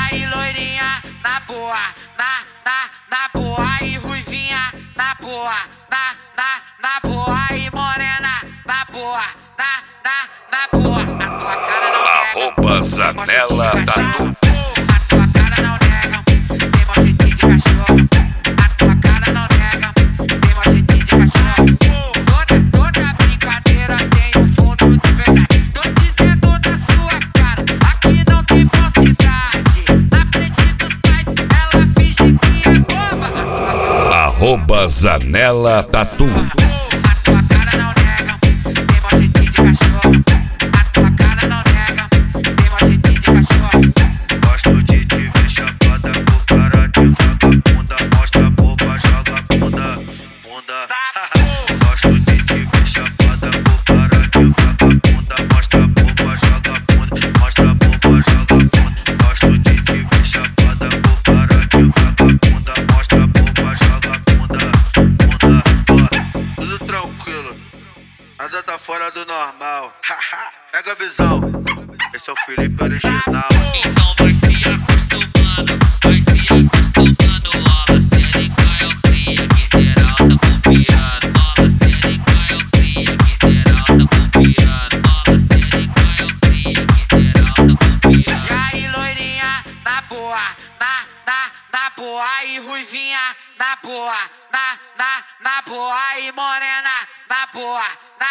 aí, loirinha, na boa, na boa. Aí, ruivinha, na boa, na boa. Aí, morena, na boa, na boa. A tua cara não nega. Zanella Tatu. A tua cara não nega. Tem mó jeitinho de cachorro. A tua cara não nega. Tem mó jeitinho de cachorro. Toda brincadeira tem um fundo de verdade. Tô dizendo na sua cara, aqui não tem falsidade. Na frente dos pais, ela finge que é boba. Zanella Tatu. A tua cara não nega. Tem mó jeitinho de cachorro. A tua cara não nega. Tem mó jeitinho de cachorro. Gosto de te ver chapada com cara de vagabunda. Mostra a boba, joga a bunda. Gosto de te ver chapada com cara de vagabunda. Mostra a boba, joga a bunda. Mostra a boba, joga a bunda. Gosto de te ver chapada com cara de vagabunda. Mostra a boba, joga a bunda. Tudo tranquilo, nada tá fora do normal. Pega a visão, esse é o Felipe original. Então vai se acostumando, vai se acostumando. Mola cênica é o cria que geral tá copiando. Mola cênica é o cria que geral tá copiando. Mola cênica é o cria que geral tá copiando. E aí, loirinha, na boa, na boa. Aí, ruivinha, na boa, na boa. Aí, morena, na boa,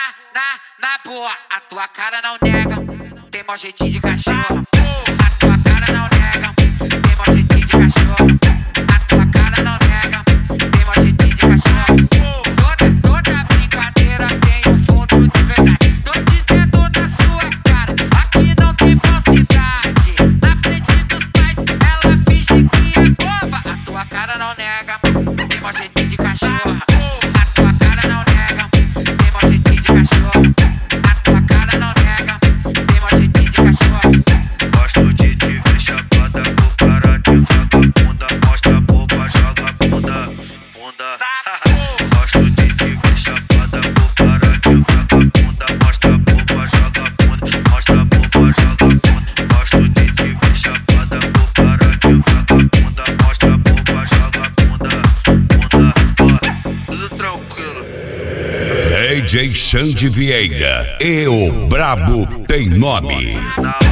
na boa. A tua cara não nega. Tem mó jeitinho de cachorro. A tua cara não nega. Tem mó jeitinho de cachorro. A tua cara não nega. Tem mó jeitinho de cachorro. Toda brincadeira tem um fundo de verdade. Tô dizendo na sua cara, aqui não tem falsidade. Na frente dos pais, ela finge que é boba. A tua cara não nega. Tem mó jeitinho de cachorro. A tua cara não nega. Tem mó jeitinho de cachorro. A tua cara não nega. Tem mó jeitinho de cachorro. Gosto de te ver chapada com cara de vagabunda. Mostra a boba, joga a bunda. Gosto de te ver chapada com cara de vagabunda. Mostra a boba, joga a bunda. Mostra a boba, joga a bunda. Gosto de te ver chapada com cara de vagabunda. Mostra a boba, joga a bunda. Tudo tranquilo. DJ Xande Vieira. E o Brabo tem nome.